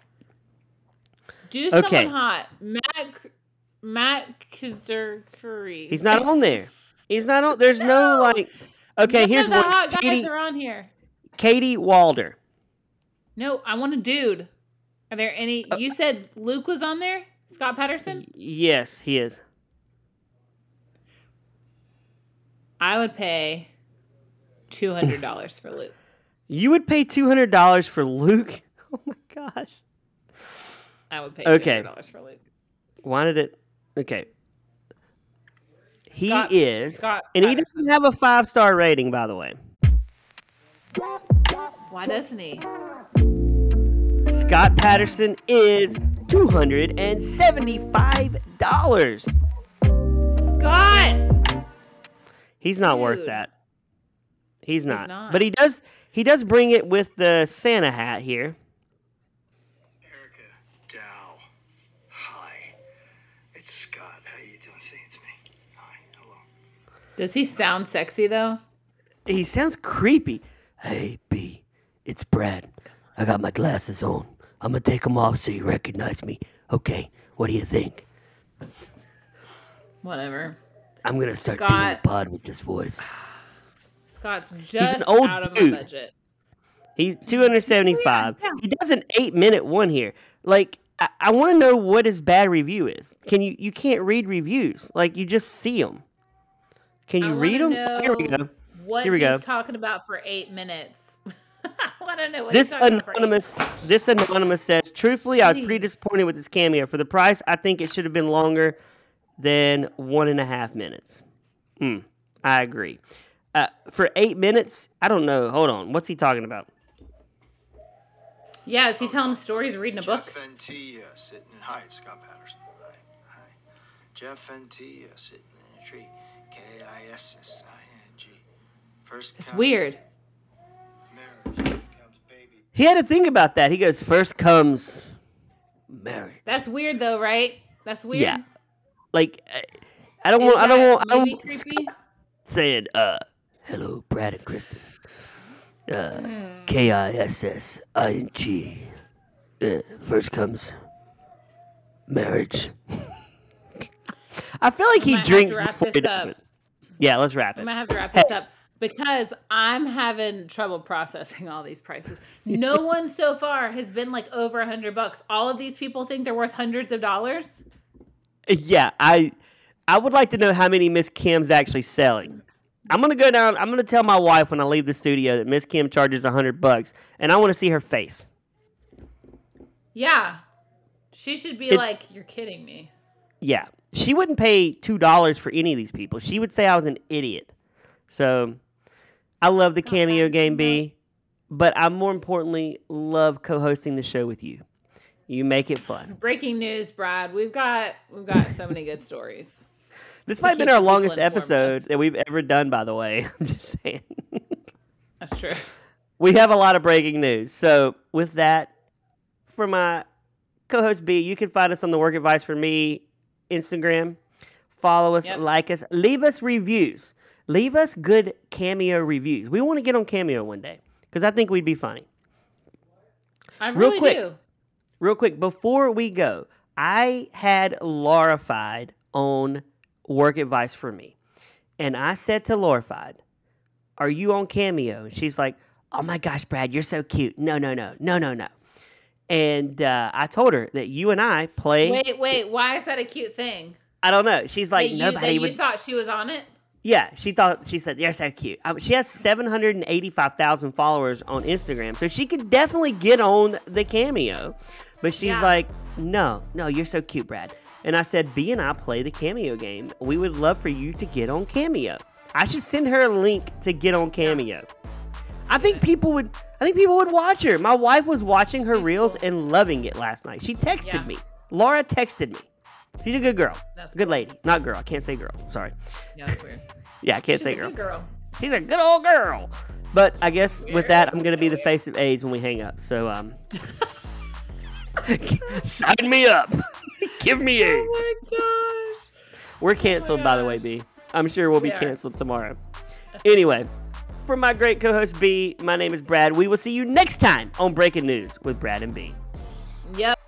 Do someone hot. Matt Kizerkuri. He's not on there. He's not on... There's no like... Okay, None here's of the one. hot guys are on here. Katie Walder. No, I want a dude. Are there any... You said Luke was on there? Scott Patterson? Yes, he is. I would pay $200 for Luke. You would pay $200 for Luke? Oh my gosh. I would pay $200 for Luke. Why did it... Okay. He Scott and he Patterson. doesn't have a 5-star rating, by the way. Why doesn't he? Scott Patterson is $275. Scott! He's not worth Dude. that. He's not. not. But he does bring it with the Santa hat here. Erica Dow. Hi. It's Scott. How you doing? Say it's me. Hi. Hello. Does he sound sexy, though? He sounds creepy. Hey, B, it's Brad. I got my glasses on. I'm going to take them off so you recognize me. Okay, what do you think? Whatever. I'm going to start doing Scott. the pod with this voice. Scott's just an old out of dude. my budget. He's 275. Yeah. He does an 8-minute one here. Like, I want to know what his bad review is. You can't read reviews. Like, you just see them. Can you read them? Here we go. What Here we go. he's talking about for 8 minutes. I want to know what This he's talking about for 8 anonymous says, truthfully, I was pretty Jeez. disappointed with this cameo. For the price, I think it should have been longer than 1.5 minutes. I agree. For 8 minutes, I don't know. Hold on. What's he talking about? Yeah, is he telling stories or reading a book? Jeff and T sitting in... Hi, it's Scott Patterson. Hi. Jeff and T sitting in a tree. Kissing. First It's comes weird. marriage, second comes baby. He had to think about that. He goes, first comes marriage. That's weird, though, right? That's weird. Yeah. Like, I don't Is want that maybe want creepy? Scott saying, hello, Brad and Kristen. Kissing. First comes marriage. I feel like he might have to drinks wrap before he this does up. it. Yeah, let's wrap I it. might have to wrap this up because I'm having trouble processing all these prices. No one so far has been like over $100. All of these people think they're worth hundreds of dollars. Yeah, I would like to know how many Miss Kim's actually selling. I'm gonna go down. I'm gonna tell my wife when I leave the studio that Miss Kim charges $100, and I want to see her face. Yeah. She should be It's- like, you're kidding me. Yeah, she wouldn't pay $2 for any of these people. She would say I was an idiot. So, I love the cameo game, B. but I more importantly love co-hosting the show with you. You make it fun. Breaking news, Brad. We've got so many good stories. This might have been keep our people longest informed. episode that we've ever done, by the way. I'm just saying. That's true. We have a lot of breaking news. So with that, for my co-host B, you can find us on the Work Advice for Me Instagram. Follow us, Yep. like us, leave us reviews. Leave us good Cameo reviews. We want to get on Cameo one day because I think we'd be funny. I Real really quick. do. Real quick, before we go, I had Laurified on Work Advice for Me. And I said to Laurified, are you on Cameo? And she's like, oh my gosh, Brad, you're so cute. No. And I told her that you and I play. Wait. Why is that a cute thing? I don't know. She's like, that nobody you would. thought she was on it? Yeah, she said, you're so cute. She has 785,000 followers on Instagram, so she could definitely get on the Cameo. But she's Yeah. like, no, you're so cute, Brad. And I said, B and I play the Cameo game. We would love for you to get on Cameo. I should send her a link to get on Cameo. I think people would watch her. My wife was watching her reels and loving it last night. She texted me. Laura texted me. She's a good girl. That's good lady. Not girl. I can't say girl. Sorry. Yeah, that's weird. Yeah, I can't She's say a girl. good girl. She's a good old girl. But I guess with that, I'm going to be the face of AIDS when we hang up. So, sign me up. Give me AIDS. Oh my gosh. We're canceled, by the way, gosh. B. I'm sure we'll be We are. canceled tomorrow. Anyway, for my great co-host B, my name is Brad. We will see you next time on Breaking News with Brad and B. Yep.